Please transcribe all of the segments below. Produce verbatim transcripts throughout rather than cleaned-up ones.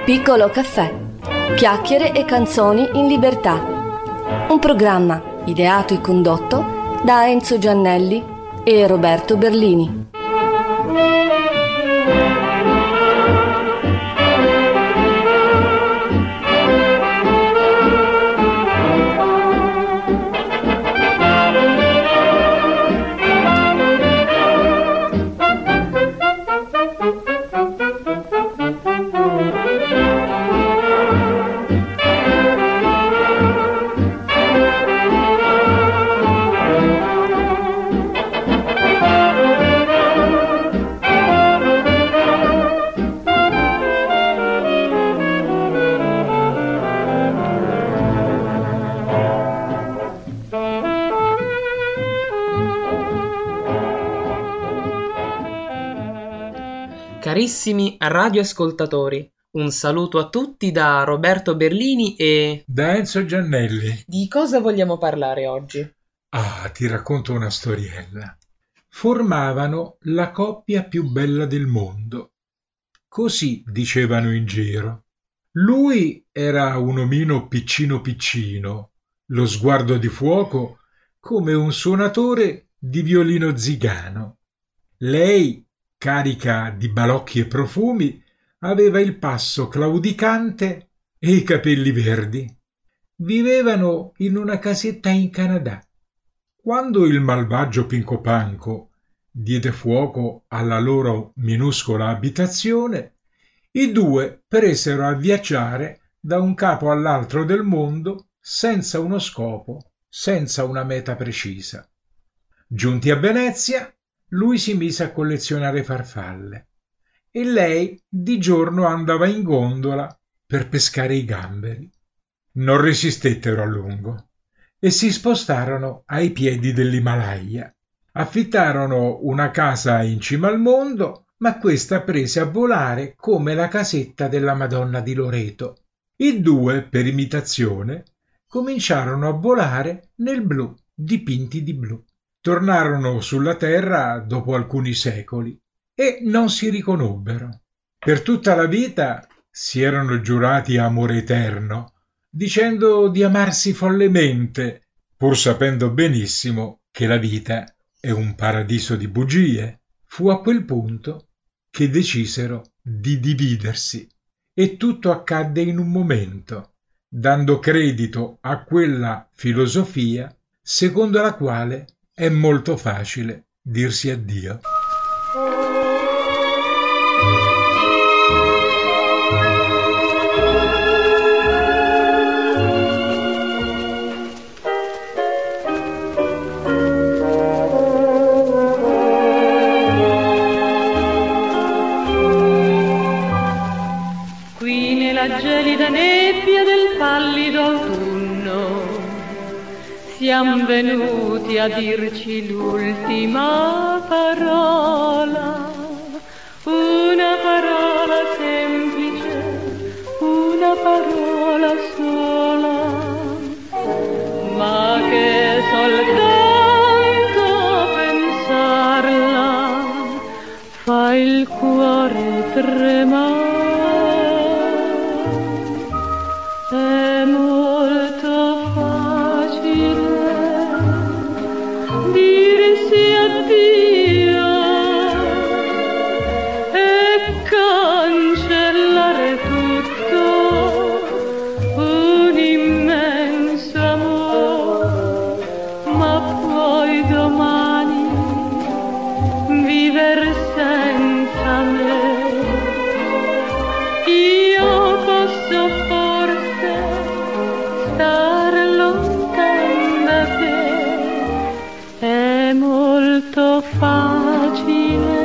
Piccolo caffè. Chiacchiere e canzoni in libertà. Un programma ideato e condotto da Enzo Giannelli e Roberto Berlini. Carissimi radioascoltatori, un saluto a tutti da Roberto Berlini e da Enzo Giannelli. Di cosa vogliamo parlare oggi? Ah, ti racconto una storiella. Formavano la coppia più bella del mondo. Così dicevano in giro. Lui era un omino piccino piccino, lo sguardo di fuoco come un suonatore di violino zigano. Lei, carica di balocchi e profumi, aveva il passo claudicante e i capelli verdi. Vivevano in una casetta in Canada. Quando il malvagio Pinco Panco diede fuoco alla loro minuscola abitazione, i due presero a viaggiare da un capo all'altro del mondo senza uno scopo, senza una meta precisa. Giunti a Venezia, lui si mise a collezionare farfalle e lei di giorno andava in gondola per pescare i gamberi. Non resistettero a lungo e si spostarono ai piedi dell'Himalaya. Affittarono una casa in cima al mondo, ma questa prese a volare come la casetta della Madonna di Loreto. I due, per imitazione, cominciarono a volare nel blu, dipinti di blu. Tornarono sulla terra dopo alcuni secoli e non si riconobbero. Per tutta la vita si erano giurati amore eterno, dicendo di amarsi follemente, pur sapendo benissimo che la vita è un paradiso di bugie. Fu a quel punto che decisero di dividersi e tutto accadde in un momento, dando credito a quella filosofia secondo la quale è molto facile dirsi addio. Qui nella gelida nebbia del pallido autunno siamo venuti a dirci l'ultima parola, una parola semplice, una parola sola, ma che soltanto pensarla fa il cuore tremare. È molto facile dirsi addio e cancellare tutto, un immenso amore, ma poi domani vivere senza me. Io posso forse stare lontano da te, è molto facile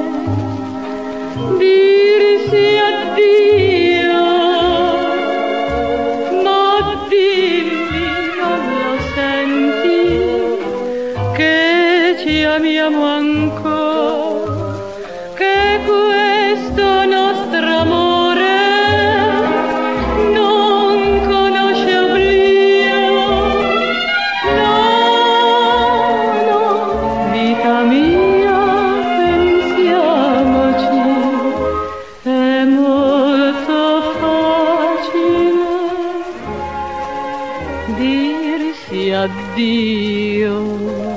dirsi addio, ma dimmi, non lo senti, che ci amiamo ancora, che questo nostro amore non conosce oblio. No, no, vita mia, pensiamoci, è molto facile. dirsi addio.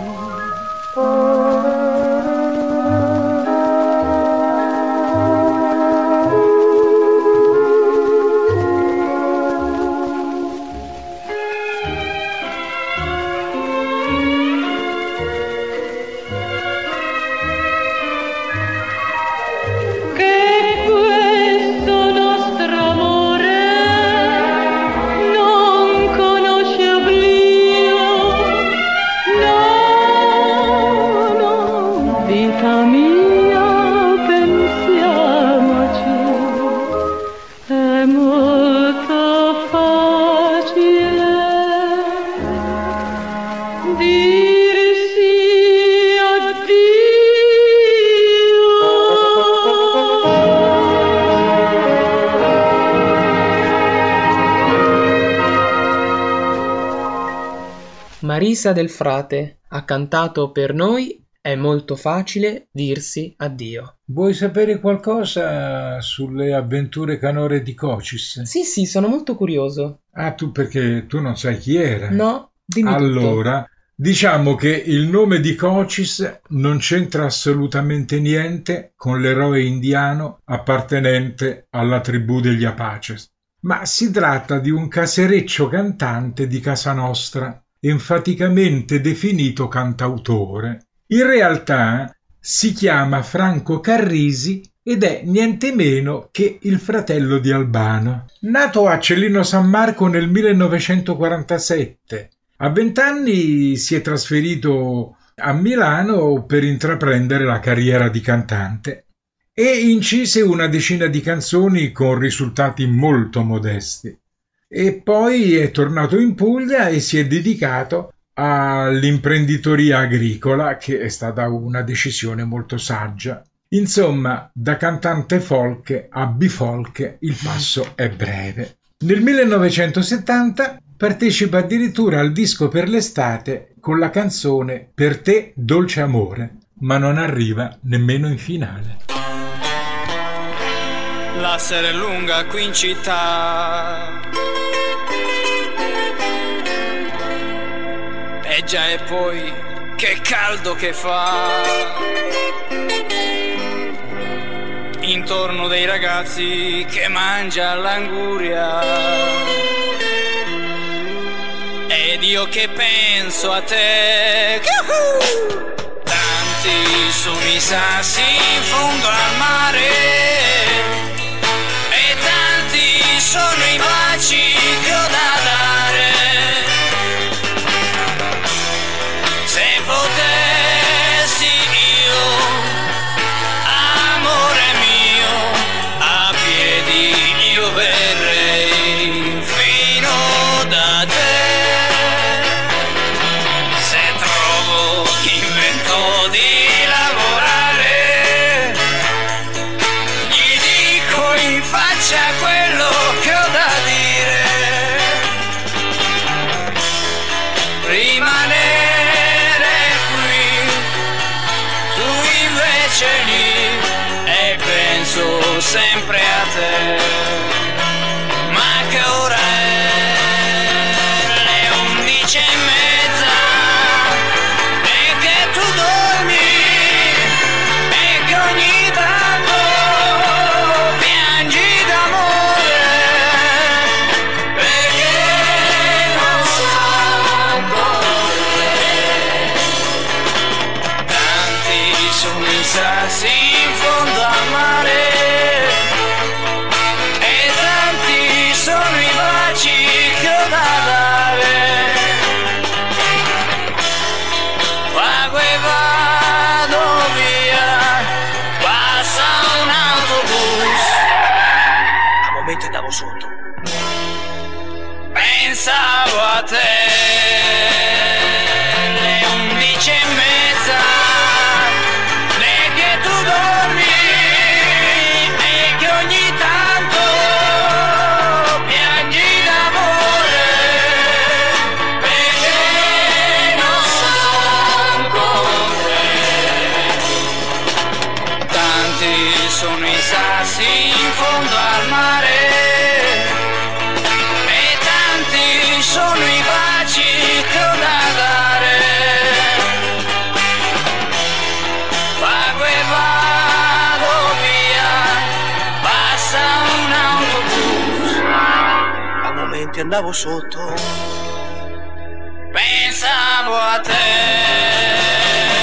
Marisa del Frate ha cantato per noi È molto facile dirsi addio. Vuoi sapere qualcosa sulle avventure canore di Cocis? Sì, sì, sono molto curioso. Ah, tu perché tu non sai chi era? No, dimmi Allora, diciamo che il nome di Cocis non c'entra assolutamente niente con l'eroe indiano appartenente alla tribù degli Apaches, ma si tratta di un casereccio cantante di casa nostra, enfaticamente definito cantautore. In realtà si chiama Franco Carrisi ed è niente meno che il fratello di Albano. Nato a Cellino San Marco nel millenovecentoquarantasette, a vent'anni si è trasferito a Milano per intraprendere la carriera di cantante e incise una decina di canzoni con risultati molto modesti. E poi è tornato in Puglia e si è dedicato all'imprenditoria agricola, che è stata una decisione molto saggia. Insomma, da cantante folk a bifolk il passo è breve. Nel millenovecentosettanta partecipa addirittura al disco per l'estate con la canzone Per te dolce amore, ma non arriva nemmeno in finale. La sera è lunga qui in città, e già e poi che caldo che fa, intorno dei ragazzi che mangia l'anguria, ed io che penso a te. Tanti sono i sassi in fondo al mare e tanti sono i baci che ho da dare. Se potessi io, amore mio, a piedi io verrei fino da te. Se trovo chi inventò di lavorare, gli dico in faccia quello che ho da dire. Rimanere lì e penso sempre a te. Ma che ora è? Le undici e mezza, e che tu dormi, e che ogni tanto piangi d'amore, perché non so ancora. Tanti sono i sassi in fondo al mare e tanti sono i baci che ho da dare. Pago e vado via, passa un autobus, a momento andavo sotto, pensavo a te. Le undici e mezza, sono i sassi in fondo al mare e tanti sono i vari che andavo sotto, pensavo a te.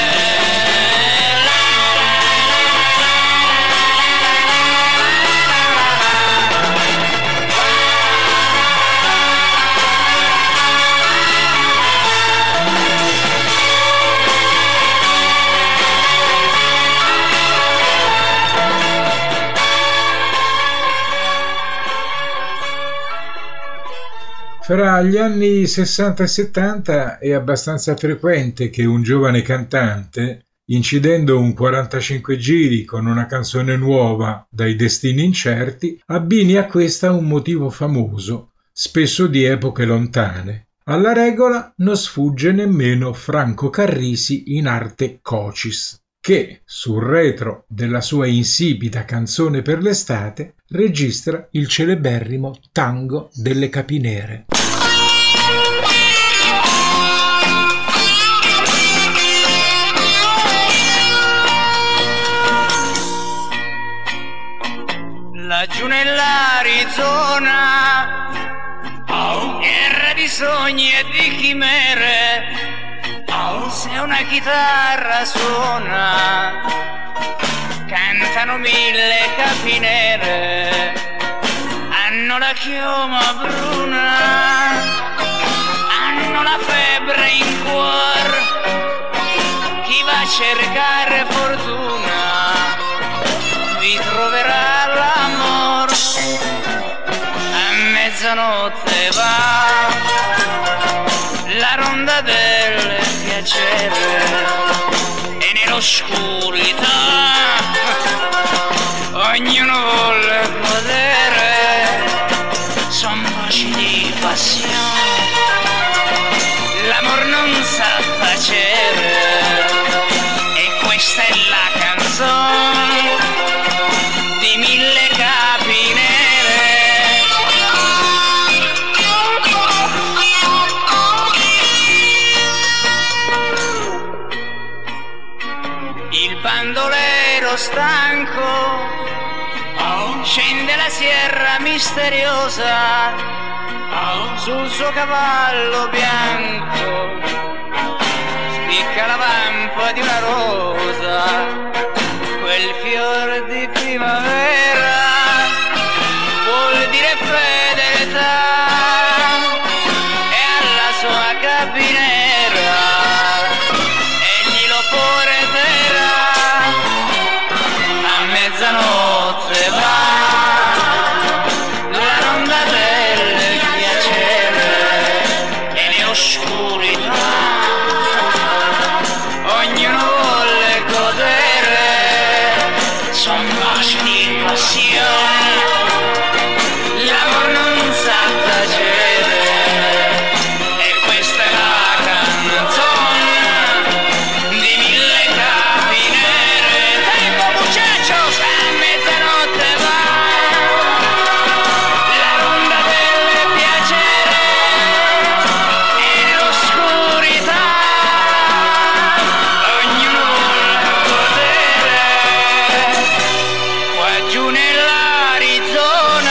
Fra gli anni sessanta e settanta è abbastanza frequente che un giovane cantante, incidendo un quarantacinque giri con una canzone nuova dai destini incerti, abbini a questa un motivo famoso, spesso di epoche lontane. Alla regola non sfugge nemmeno Franco Carrisi in arte Cocis, che, sul retro della sua insipida canzone per l'estate, registra il celeberrimo Tango delle Capinere. Laggiù nell'Arizona, terra di sogni e di chimere, se una chitarra suona, cantano mille capinere, hanno la chioma bruna, hanno la febbre in cuor, chi va a cercare fortuna vi troverà l'amor, a mezzanotte va la ronda del piacere e nell'oscurità ognuno vuole godere, son baci di passione, l'amor non sa tacere e questa è la canzone di mille capi nere. Il bandolero stanco scende la sierra misteriosa sul suo cavallo bianco, spicca la vampa di una rosa, quel fior di primavera vuol dire fedeltà e alla sua capinera egli lo porterà, a mezzanotte va la ronda del piacere e le oscurità ognuno vuole godere, son baci di passione, l'amor non sa tacere e questa è la canzone di mille capi nere. Tengo muchachos, a mezzanotte va la ronda del piacere e l'oscurità ognuno vuole godere, qua giù nell'Arizona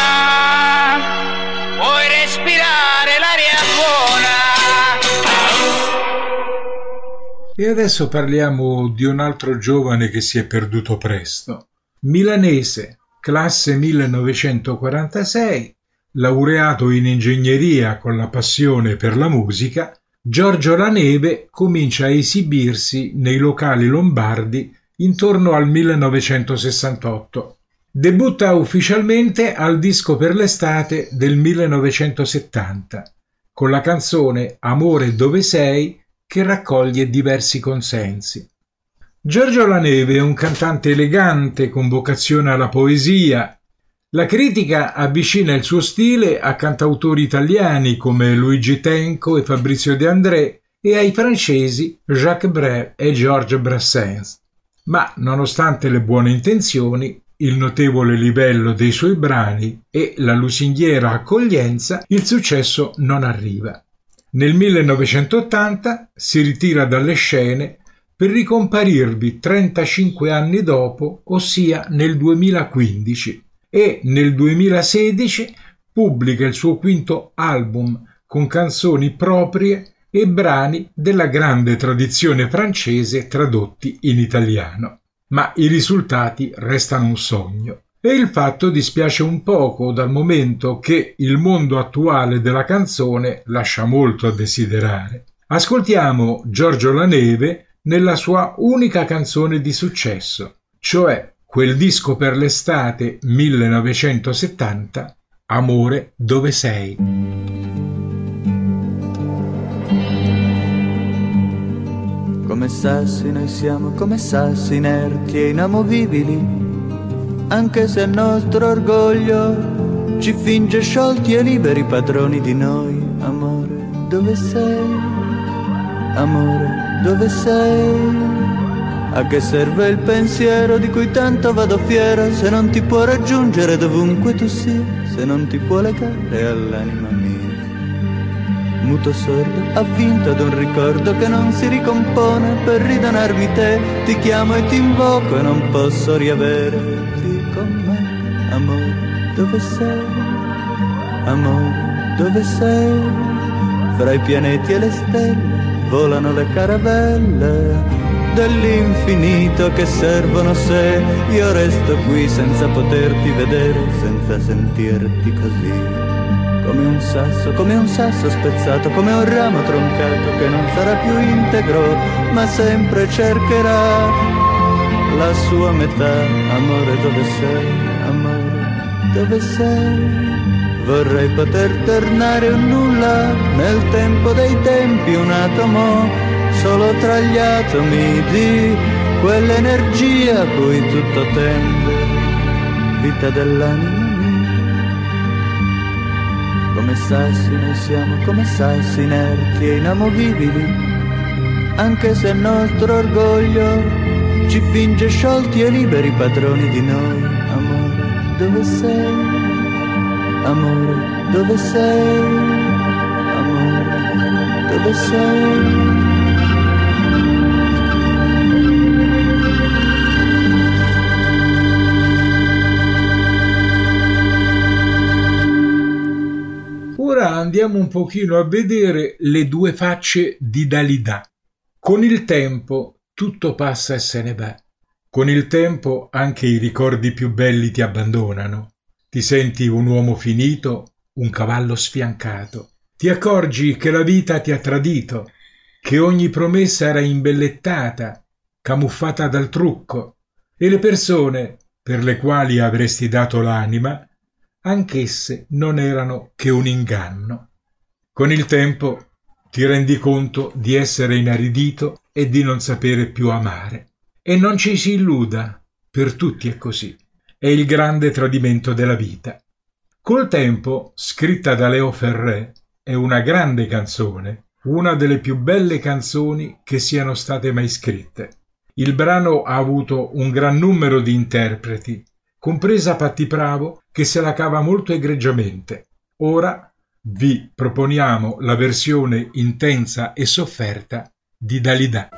puoi respirare l'aria buona. E adesso parliamo di un altro giovane che si è perduto presto. Milanese, classe millenovecentoquarantasei, laureato in ingegneria con la passione per la musica, Giorgio La Neve comincia a esibirsi nei locali lombardi intorno al millenovecentosessantotto. Debutta ufficialmente al Disco per l'estate del millenovecentosettanta, con la canzone Amore dove sei, che raccoglie diversi consensi. Giorgio La Neve è un cantante elegante con vocazione alla poesia. La critica avvicina il suo stile a cantautori italiani come Luigi Tenco e Fabrizio De André e ai francesi Jacques Brel e Georges Brassens. Ma, nonostante le buone intenzioni, il notevole livello dei suoi brani e la lusinghiera accoglienza, il successo non arriva. Nel millenovecentottanta si ritira dalle scene per ricomparirvi trentacinque anni dopo, ossia nel duemilaquindici, e nel duemilasedici pubblica il suo quinto album con canzoni proprie e brani della grande tradizione francese tradotti in italiano. Ma i risultati restano un sogno. E il fatto dispiace un poco dal momento che il mondo attuale della canzone lascia molto a desiderare. Ascoltiamo Giorgio La Neve nella sua unica canzone di successo, cioè quel disco per l'estate millenovecentosettanta, Amore dove sei. Come sassi noi siamo, come sassi inerti e inamovibili, anche se il nostro orgoglio ci finge sciolti e liberi padroni di noi. Amore, dove sei? Amore, dove sei? A che serve il pensiero di cui tanto vado fiero, se non ti può raggiungere dovunque tu sia, se non ti può legare all'anima mia? Muto sordo, avvinto ad un ricordo che non si ricompone, per ridonarmi te ti chiamo e ti invoco e non posso riaverti con me. Amore, dove sei? Amore, dove sei? Fra i pianeti e le stelle volano le caravelle dell'infinito che servono se io resto qui senza poterti vedere, senza sentirti così. Come un sasso, come un sasso spezzato, come un ramo troncato che non sarà più integro, ma sempre cercherà la sua metà. Amore, dove sei? Amore, dove sei? Vorrei poter tornare un nulla nel tempo dei tempi, un atomo solo tra gli atomi di quell'energia a cui tutto tende, vita dell'anima. Come sassi noi siamo, come sassi inerti e inamovibili, anche se il nostro orgoglio ci finge sciolti e liberi padroni di noi. Amore, dove sei? Amore, dove sei? Amore, dove sei? Ora andiamo un pochino a vedere le due facce di Dalida. Con il tempo tutto passa e se ne va. Con il tempo anche i ricordi più belli ti abbandonano. Ti senti un uomo finito, un cavallo sfiancato. Ti accorgi che la vita ti ha tradito, che ogni promessa era imbellettata, camuffata dal trucco, e le persone per le quali avresti dato l'anima anch'esse non erano che un inganno. Con il tempo ti rendi conto di essere inaridito e di non sapere più amare. E non ci si illuda, per tutti è così. È il grande tradimento della vita. Col tempo, scritta da Leo Ferré, è una grande canzone, una delle più belle canzoni che siano state mai scritte. Il brano ha avuto un gran numero di interpreti, compresa Patti Bravo, che se la cava molto egregiamente. Ora vi proponiamo la versione intensa e sofferta di Dalida.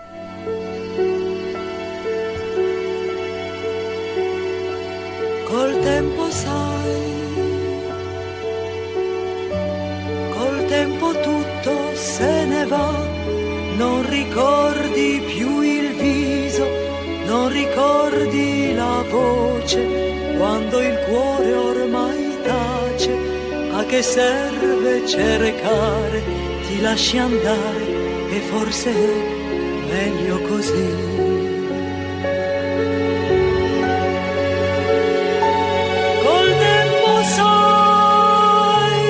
Col tempo sai, col tempo tutto se ne va, non ricordi più il viso, non ricordi la voce, quando il cuore ormai tace, a che serve cercare, ti lasci andare e forse è meglio così. Col tempo sai,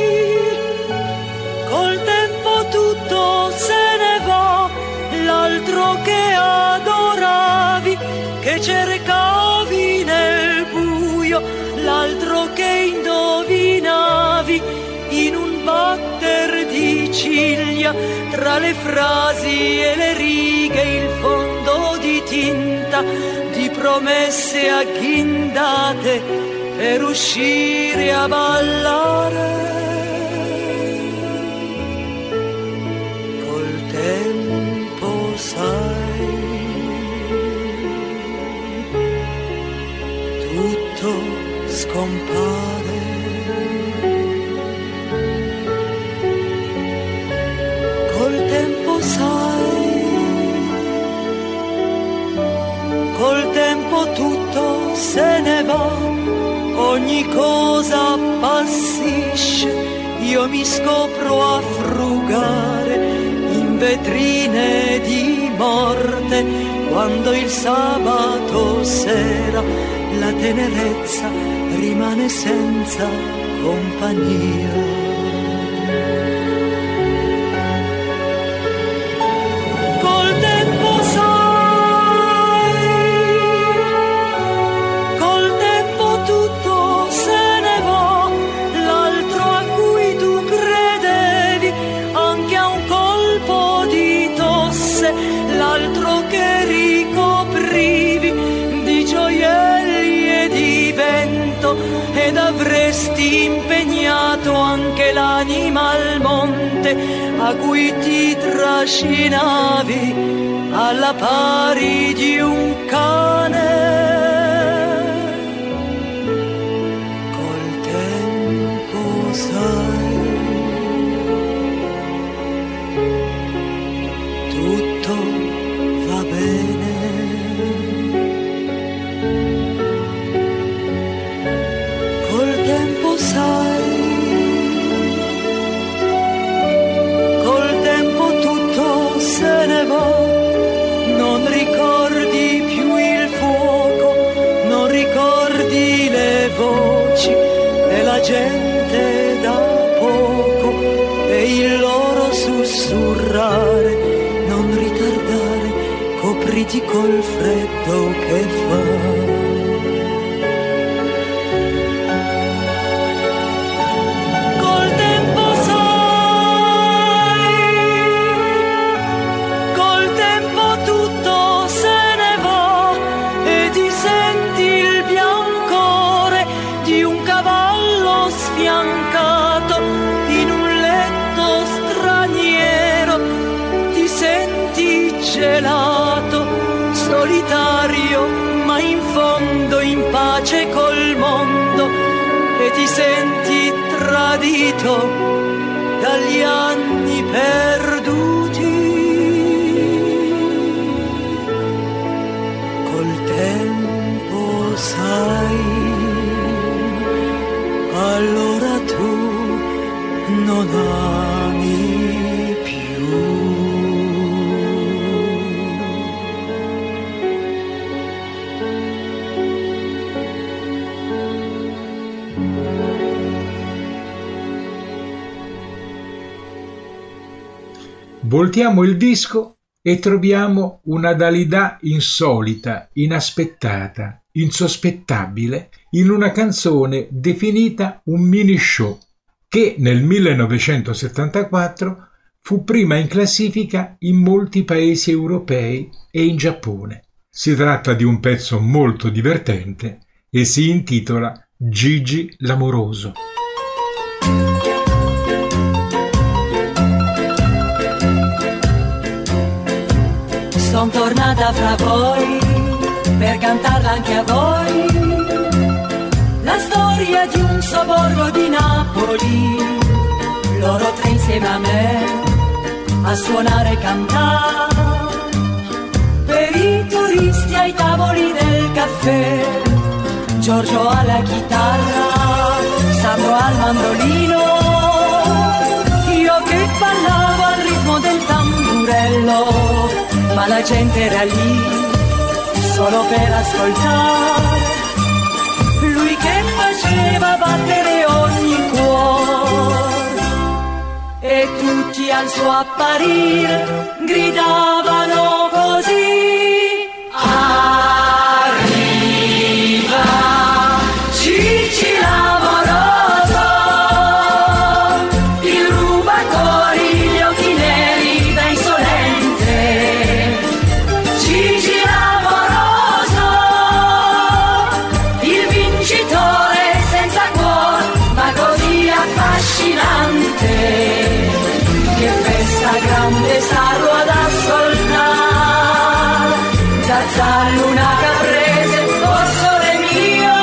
col tempo tutto se ne va, l'altro che adoravi, che cercavi nel buio, l'altro che indovinavi in un batter di ciglia, tra le frasi e le righe il fondo di tinta, di promesse agghindate per uscire a ballare. Col tempo sai, tutto scompare. io mi scopro a frugare in vetrine di morte, quando il sabato sera la tenerezza rimane senza compagnia. Col tempo sai, col tempo tutto se ne va, l'altro a cui tu credevi anche a un colpo di tosse, l'altro che ricoprivi di gioielli e di vento, ed avresti impegnato anche l'anima al monte a cui ti trascinavi alla pari di un cane. Col tempo sai, tutto va bene. Col tempo sai, col tempo tutto se ne va, non ricordi più il fuoco, non ricordi le voci e la gente da poco e il loro sussurrare, non ritardare, copriti col freddo che fa. Gelato, solitario, ma in fondo in pace col mondo, e ti senti tradito dagli anni perduti. Col tempo sai, allora tu non ami più. Voltiamo il disco e troviamo una Dalida insolita, inaspettata, insospettabile in una canzone definita un mini show, che nel millenovecentosettantaquattro fu prima in classifica in molti paesi europei e in Giappone. Si tratta di un pezzo molto divertente e si intitola Gigi l'amoroso. Son tornata fra voi per cantarla anche a voi, la storia di un sobborgo di Napoli, loro tre insieme a me a suonare e cantare, per i turisti ai tavoli del caffè, Giorgio alla chitarra, Sandro al mandolino, io che ballavo al ritmo del tamburello, ma la gente era lì solo per ascoltare, lui che faceva battere ogni cuore, e tutti al suo apparire gridavano così: arriva Gigi l'amoroso, il rubacuori, gli occhi neri da insolente, Gigi l'amoroso, il vincitore senza cuore, ma così affascinante, che festa grande starlo ad ascoltare, Zazza luna caprese, oh sole mio,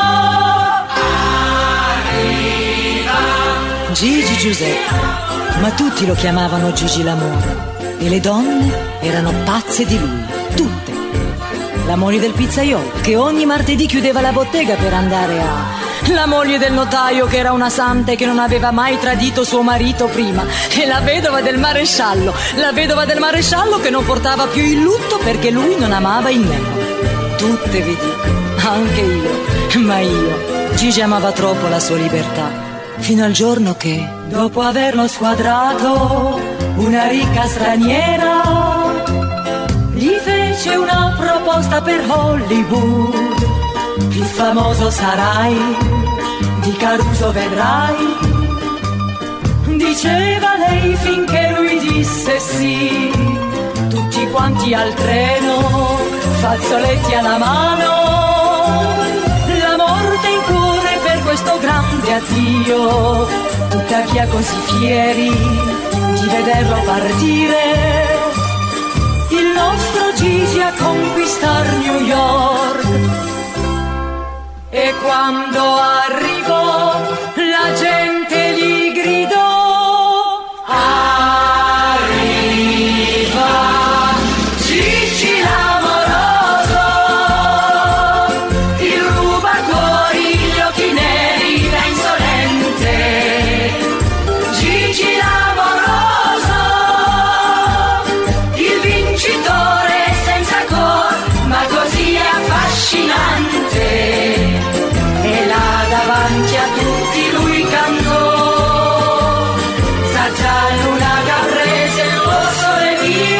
arriva Gigi Giuseppe, ma tutti lo chiamavano Gigi l'amore, e le donne erano pazze di lui, tutte. La moglie del pizzaiolo, che ogni martedì chiudeva la bottega per andare a La moglie del notaio che era una santa e che non aveva mai tradito suo marito prima, e la vedova del maresciallo, la vedova del maresciallo che non portava più il lutto perché lui non amava il nero. Tutte vi dico, anche io, ma io, Gigi amava troppo la sua libertà, fino al giorno che, dopo averlo squadrato, una ricca straniera gli fece una proposta per Hollywood. Più famoso sarai, di Caruso vedrai, diceva lei finché lui disse sì. Tutti quanti al treno, fazzoletti alla mano, la morte incorre per questo grande addio. Tuttavia così fieri di vederlo partire, il nostro Gigi a conquistar New York. E quando arrivò la gente gli gridò: arriva Gigi l'amoroso, il rubacuori, gli occhi neri da insolente. Gigi l'amoroso, il vincitore senza cor, ma così affascinante. Davanti a tutti lui cantò: Zazzaluna Caprese, il tuo sole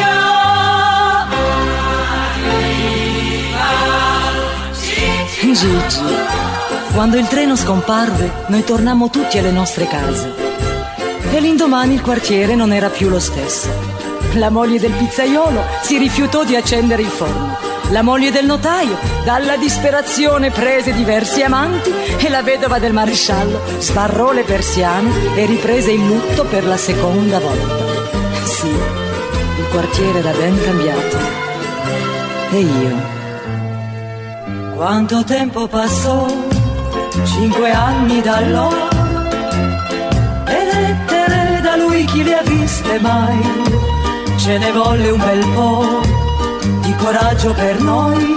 mio. Gigi, quando il treno scomparve, noi tornammo tutti alle nostre case. E l'indomani il quartiere non era più lo stesso. La moglie del pizzaiolo si rifiutò di accendere il forno. La moglie del notaio, dalla disperazione, prese diversi amanti, e la vedova del maresciallo sbarrò le persiane e riprese il lutto per la seconda volta. Sì, il quartiere era ben cambiato. E io? Quanto tempo passò? Cinque anni da allora, e lettere da lui chi le ha viste mai? Ce ne volle un bel po' di coraggio per noi,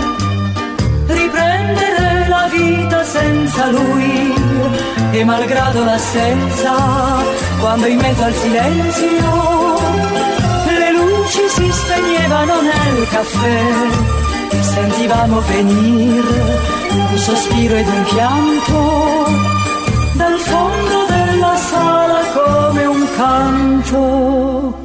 riprendere la vita senza lui. E malgrado l'assenza, quando in mezzo al silenzio le luci si spegnevano nel caffè, sentivamo venire un sospiro ed un pianto dal fondo della sala come un canto.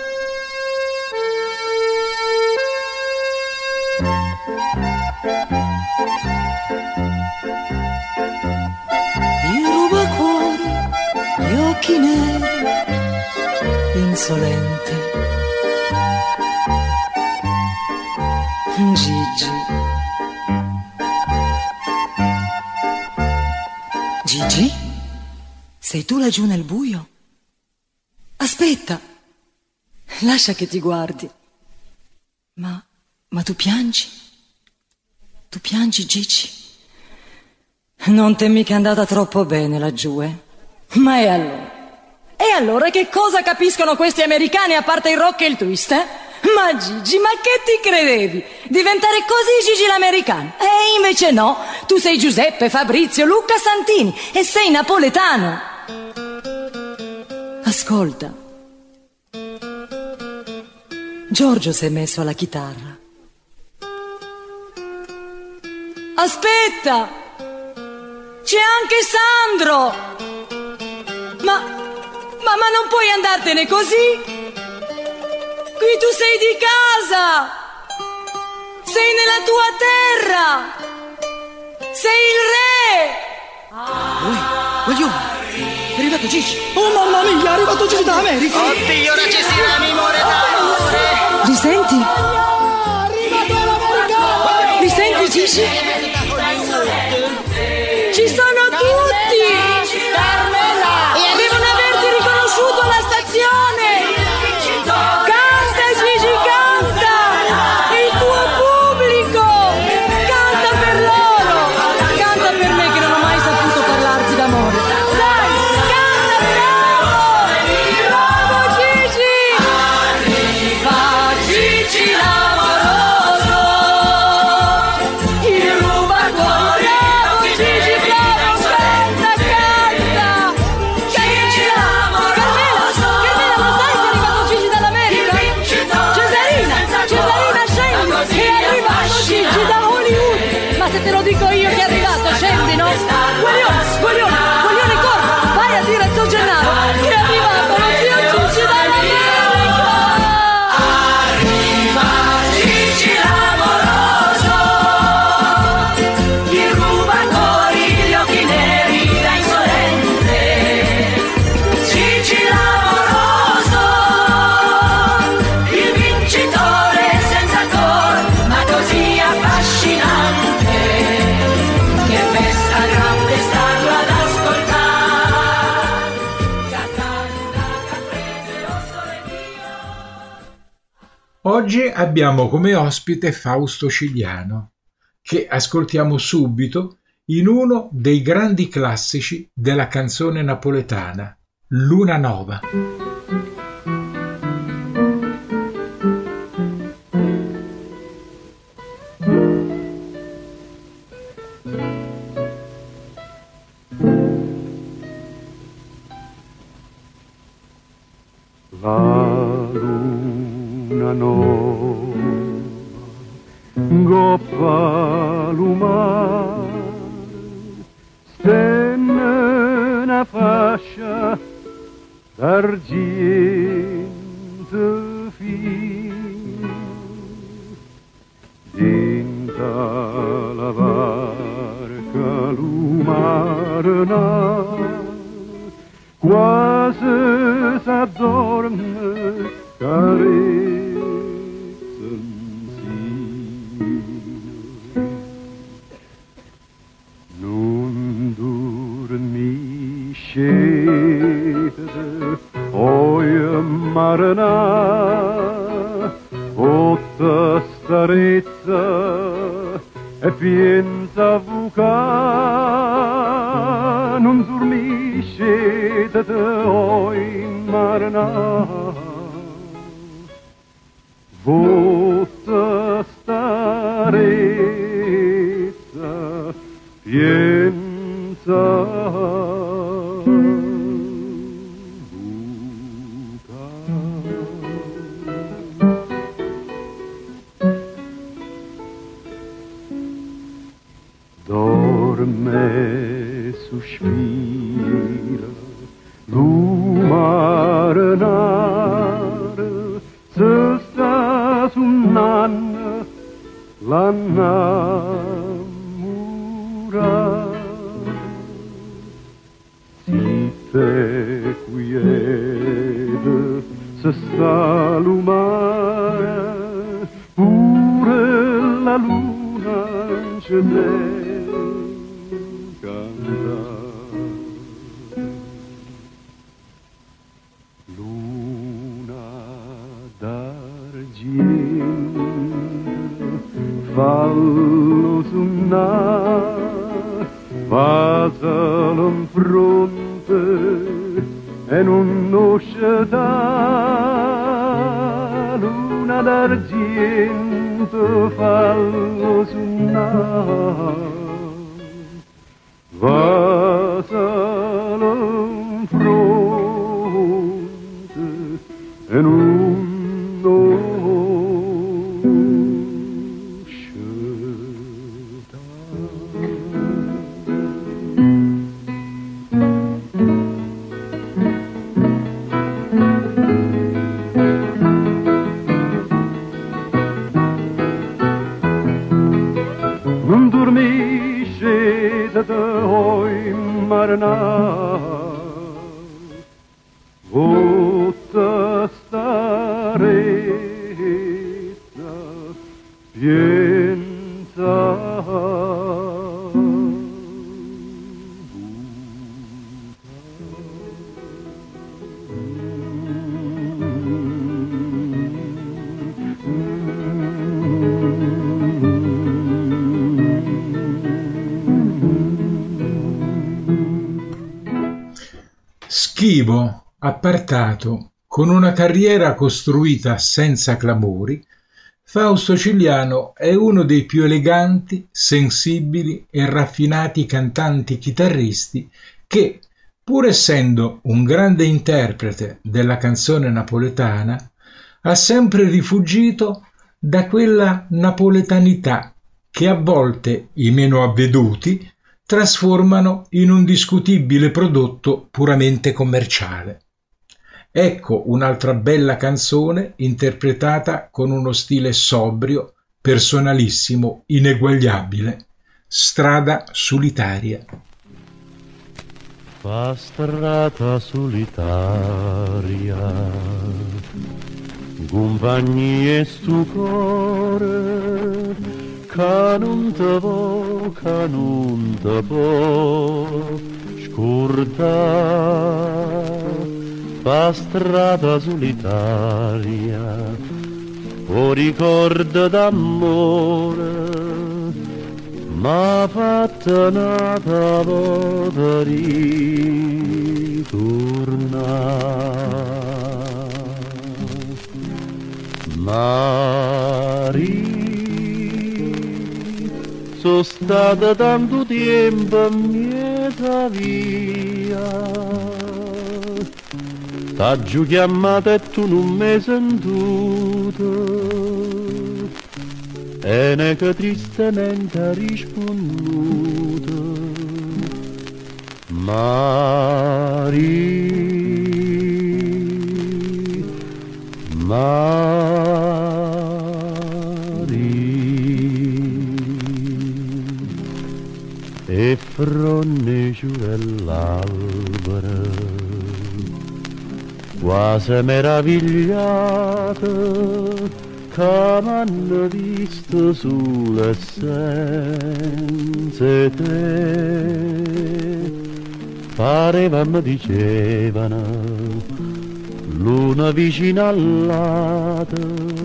Il rubacuori, gli occhi neri, insolente. Gigi. Gigi? Sei tu laggiù nel buio? Aspetta, lascia che ti guardi. Ma, ma tu piangi? Tu piangi, Gigi? Non t'è mica andata troppo bene laggiù, eh? Ma e allora? E allora che cosa capiscono questi americani a parte il rock e il twist, eh? Ma Gigi, ma che ti credevi? Diventare così Gigi l'americano? E invece no, tu sei Giuseppe, Fabrizio, Luca Santini e sei napoletano. Ascolta, Giorgio si è messo alla chitarra. Aspetta, c'è anche Sandro. Ma, ma, ma non puoi andartene così? Qui tu sei di casa, sei nella tua terra, sei il re. Uè, voglio, è arrivato Gigi. Oh mamma mia, è arrivato Gigi dall'America. Oddio, ora ci si ramimore d'amore. Li senti? Li senti, Gigi? Ci sono tutti. Devono averti riconosciuto alla stazione. Gigi! Oggi abbiamo come ospite Fausto Cigliano, che ascoltiamo subito in uno dei grandi classici della canzone napoletana, Luna Nova. La luna nova goppa lumar stenne una fascia d'argento fino dinta la barca lumarna quasi s'addorme carezzano non dormisce oi marana otta starezza e pienza avvoca non dormisce te oi marana otta starezza pienza dorme sospira lumarnar se sta sunnando l'annamura zitte quiete se sta lumare pure la luna c'è luna d'argento fallo suonare vasalo in fronte e non nosceta luna d'argento fallo suonare vasalo in fronte e non nosceta. Non dormisce da te oi marana votta starezza pienza Schivo, appartato, con una carriera costruita senza clamori, Fausto Cigliano è uno dei più eleganti, sensibili e raffinati cantanti chitarristi che, pur essendo un grande interprete della canzone napoletana, ha sempre rifugito da quella napoletanità che a volte i meno avveduti trasformano in un discutibile prodotto puramente commerciale. Ecco un'altra bella canzone interpretata con uno stile sobrio, personalissimo, ineguagliabile. Strada solitaria. Fa strada solitaria, compagnia e stu cuore, che non te può, che non te può scordare. Fa strada solitaria, o ricordo d'amore m'ha fatta nata volta ritornare. Mari, sono stata tanto tempo mieta via, t'ha giù chiamata e tu non mi sentito, e ne che tristemente ha risponduto. Mari, Mari, e fronne giù dell'albero, quasi meravigliato, che m'hanno visto sulle senza te, pareva mi dicevano luna vicina all'altra,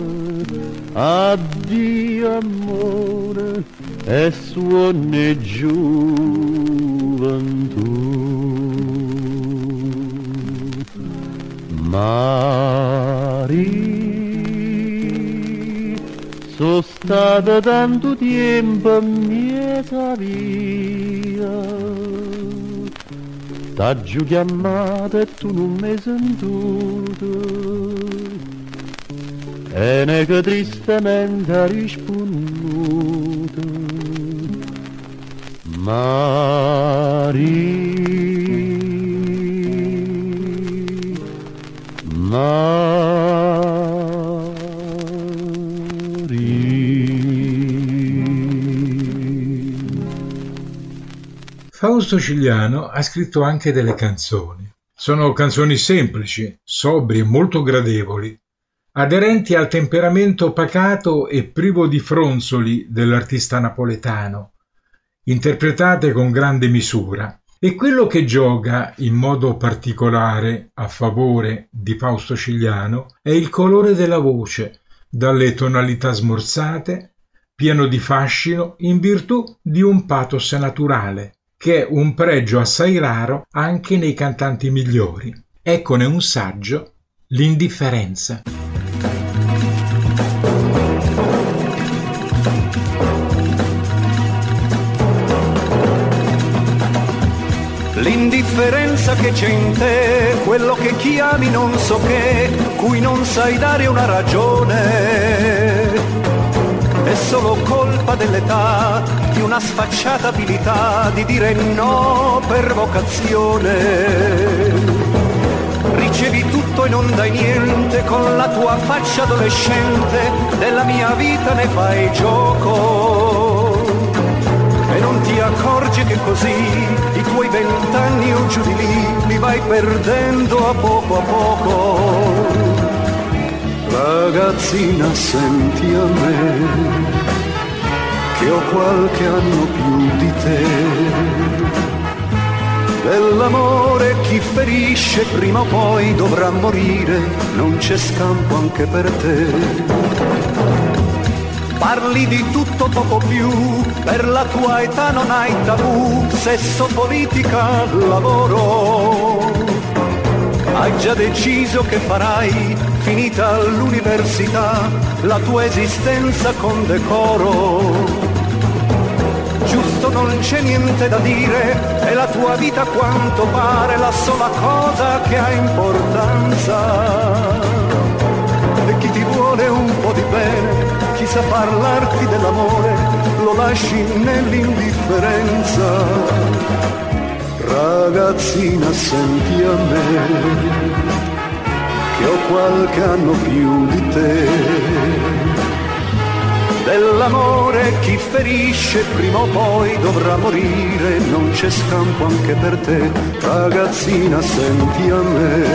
addio amore e suone gioventù. Mari, sono stata tanto tempo mieta via, t'ha giù chiamata e tu non mi hai sentito, e ne che tristemente ha risponduto. Mari, Mari. Fausto Cigliano ha scritto anche delle canzoni. Sono canzoni semplici, sobrie, molto gradevoli, aderenti al temperamento pacato e privo di fronzoli dell'artista napoletano, interpretate con grande misura. E quello che gioca in modo particolare a favore di Fausto Cigliano è il colore della voce, dalle tonalità smorzate, pieno di fascino in virtù di un pathos naturale, che è un pregio assai raro anche nei cantanti migliori. Eccone un saggio, L'indifferenza. L'indifferenza che c'è in te, quello che chiami non so che, cui non sai dare una ragione, è solo colpa dell'età, di una sfacciata abilità di dire no per vocazione. Ricevi tutto e non dai niente, con la tua faccia adolescente, della mia vita ne fai gioco. E non ti accorgi che così i tuoi vent'anni o giù di lì li vai perdendo a poco a poco. Ragazzina, senti a me, che ho qualche anno più di te. Dell'amore chi ferisce prima o poi dovrà morire, non c'è scampo anche per te. Parli di tutto poco più, per la tua età non hai tabù, sesso, politica, lavoro. Hai già deciso che farai, finita l'università, la tua esistenza con decoro. Giusto, non c'è niente da dire, è la tua vita a quanto pare la sola cosa che ha importanza. E chi ti vuole un po' di bene, chi sa parlarti dell'amore, lo lasci nell'indifferenza. Ragazzina, senti a me, che ho qualche anno più di te. Dell'amore chi ferisce prima o poi dovrà morire, non c'è scampo anche per te. Ragazzina, senti a me,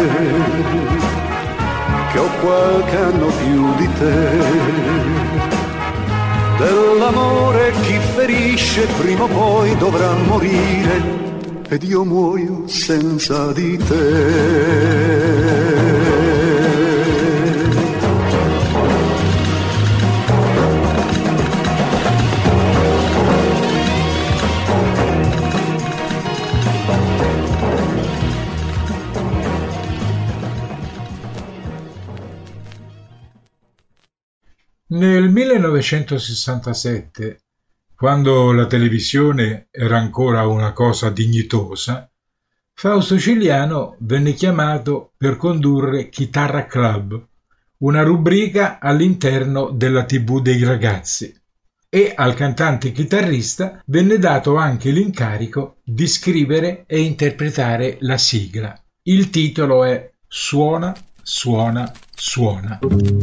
che ho qualche anno più di te. Dell'amore chi ferisce prima o poi dovrà morire, ed io muoio senza di te. Nel millenovecentosessantasette, quando la televisione era ancora una cosa dignitosa, Fausto Cigliano venne chiamato per condurre Chitarra Club, una rubrica all'interno della tivù dei ragazzi, e al cantante chitarrista venne dato anche l'incarico di scrivere e interpretare la sigla. Il titolo è Suona, suona, suona.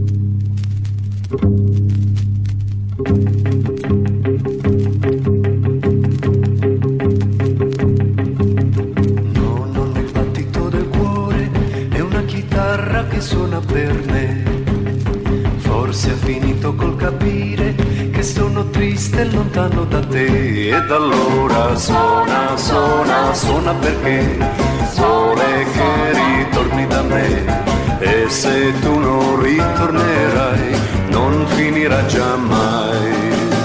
No, non è il battito del cuore, è una chitarra che suona per me. Forse ha finito col capire che sono triste e lontano da te. Ed allora suona, suona, suona perché vuole che ritorni da me. E se tu non ritornerai non finirà già mai.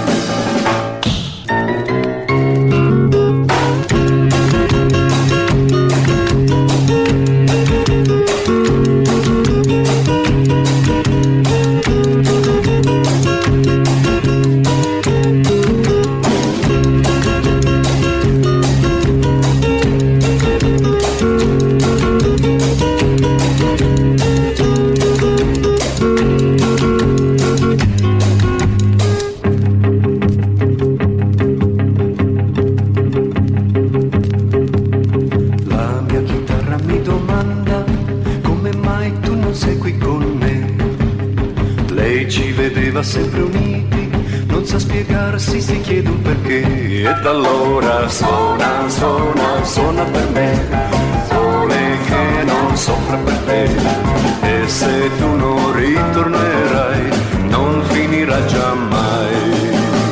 Sempre uniti, non sa spiegarsi, si chiede un perché. Ed allora suona, suona, suona per me. Vuole che non soffra per te. E se tu non ritornerai non finirà già mai.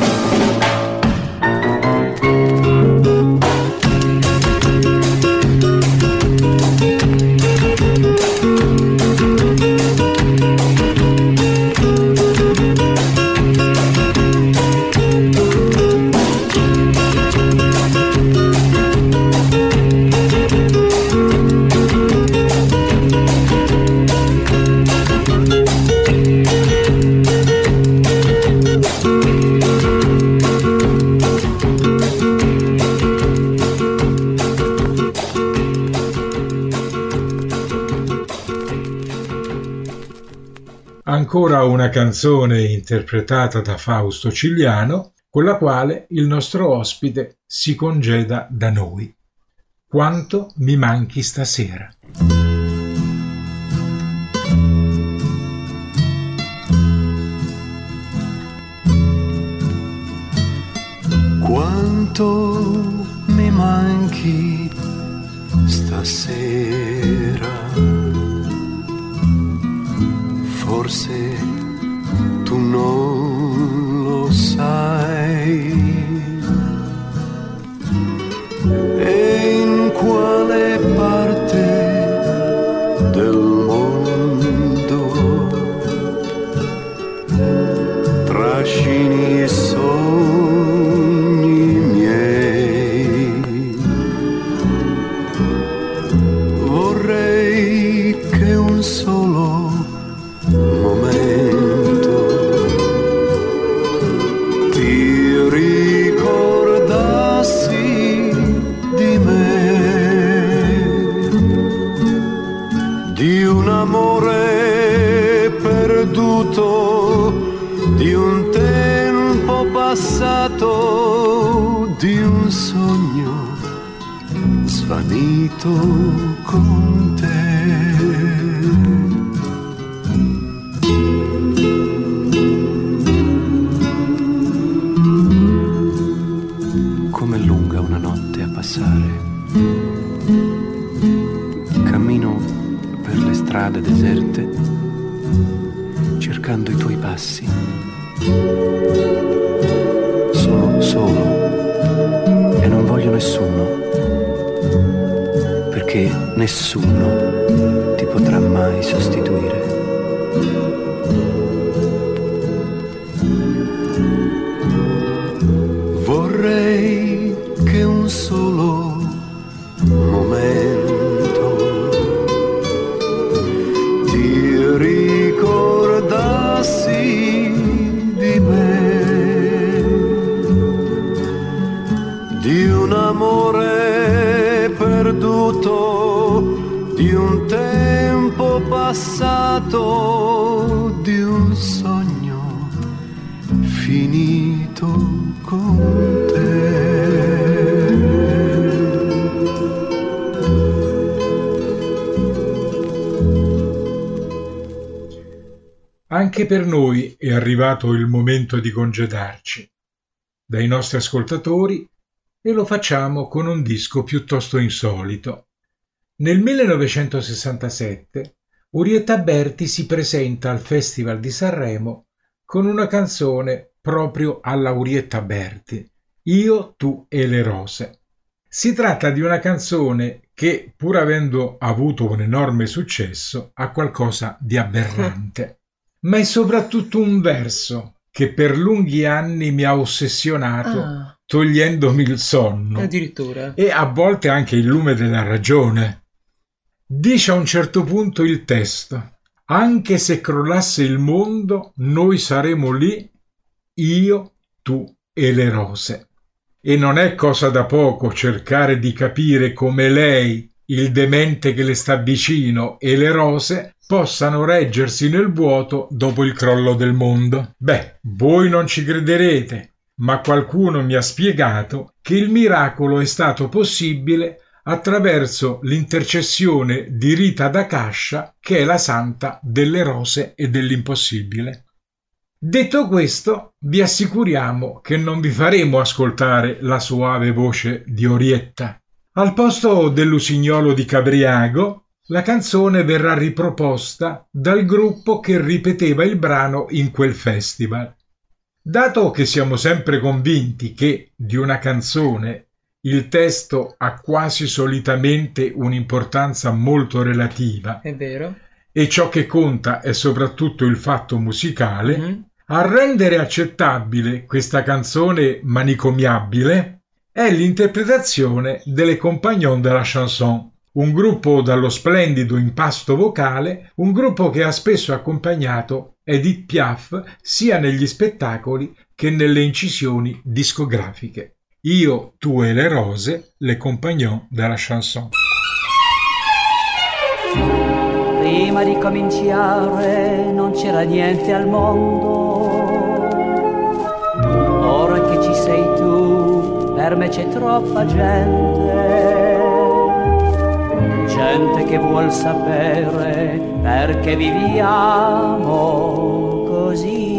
Ancora una canzone interpretata da Fausto Cigliano, con la quale il nostro ospite si congeda da noi. Quanto mi manchi stasera. Quanto mi manchi stasera. Forse tu non lo sai. E in quale parte del mondo trascini i sogni miei? Vorrei che un solo momento ti ricordassi di me, di un amore perduto, di un tempo passato, di un sogno svanito con te. Cammino per le strade deserte cercando i tuoi passi. Sono solo e non voglio nessuno, perché nessuno ti potrà mai sostituire. Vorrei che un solo momento ti ricordassi Parlo di un sogno finito con te. Anche per noi è arrivato il momento di congedarci dai nostri ascoltatori e lo facciamo con un disco piuttosto insolito. Nel millenovecentosessantasette Orietta Berti si presenta al Festival di Sanremo con una canzone proprio alla Orietta Berti, Io, tu e le rose. Si tratta di una canzone che, pur avendo avuto un enorme successo, ha qualcosa di aberrante. Ma è soprattutto un verso che per lunghi anni mi ha ossessionato, ah. togliendomi il sonno addirittura e a volte anche il lume della ragione. Dice a un certo punto il testo: anche se crollasse il mondo, noi saremo lì, io, tu e le rose. E non è cosa da poco cercare di capire come lei, il demente che le sta vicino, e le rose possano reggersi nel vuoto dopo il crollo del mondo. Beh, voi non ci crederete, ma qualcuno mi ha spiegato che il miracolo è stato possibile attraverso l'intercessione di Rita da Cascia, che è la santa delle rose e dell'impossibile. Detto questo, vi assicuriamo che non vi faremo ascoltare la soave voce di Orietta. Al posto dell'usignolo di Cabriago, la canzone verrà riproposta dal gruppo che ripeteva il brano in quel festival. Dato che siamo sempre convinti che di una canzone il testo ha quasi solitamente un'importanza molto relativa, è vero, e ciò che conta è soprattutto il fatto musicale, mm-hmm. a rendere accettabile questa canzone manicomiabile è l'interpretazione delle Compagnons de la Chanson, un gruppo dallo splendido impasto vocale, un gruppo che ha spesso accompagnato Edith Piaf sia negli spettacoli che nelle incisioni discografiche. Io, tu e le rose, le Compagnons de la Chanson. Prima di cominciare non c'era niente al mondo, ora che ci sei tu, per me c'è troppa gente. Gente che vuol sapere perché viviamo così.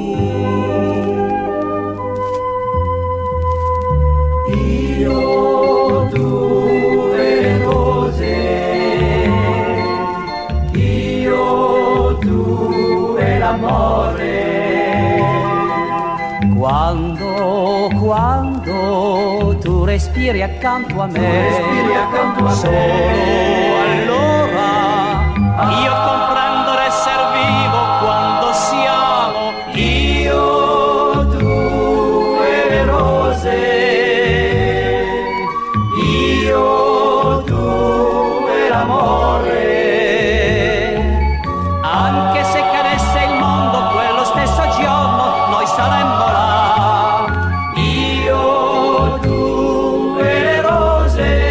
Io, tu e le rose, io, tu e l'amore. Quando, quando tu respiri accanto a me, respiri accanto a solo me. Allora io comprendo d'esser vivo quando siamo io, tu e le rose, io, tu e l'amore. Anche se cadesse il mondo quello stesso giorno, noi saremmo là, io, tu e le rose.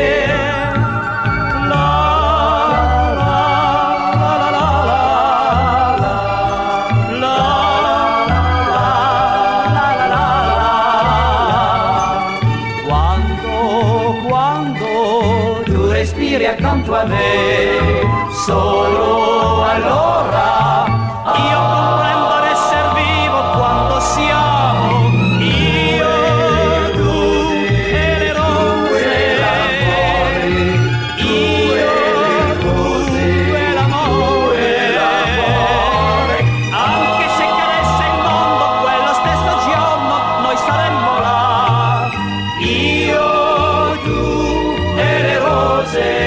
Accanto a me, solo allora io comprendo d'esser vivo quando siamo io, tu e le rose, io, tu e l'amore. Anche se cadesse il mondo quello stesso giorno, noi saremmo là, io, tu e le rose.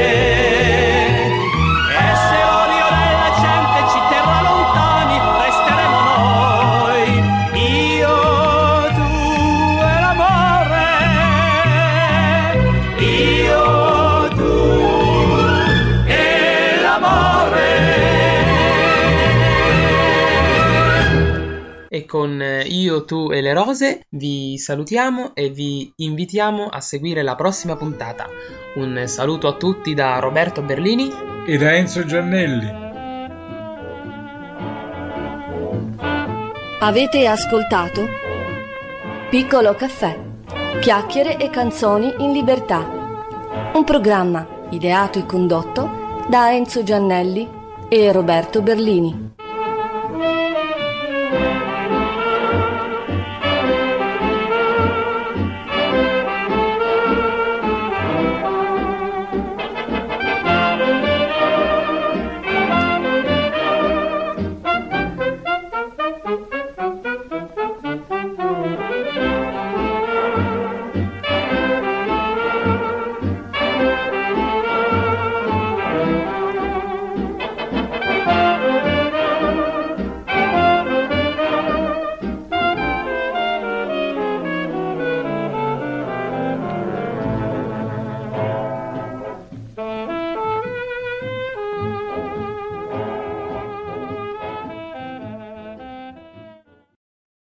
E con Io, tu e le rose vi salutiamo e vi invitiamo a seguire la prossima puntata. Un saluto a tutti da Roberto Berlini e da Enzo Giannelli. Avete ascoltato Piccolo Caffè, chiacchiere e canzoni in libertà, un programma ideato e condotto da Enzo Giannelli e Roberto Berlini.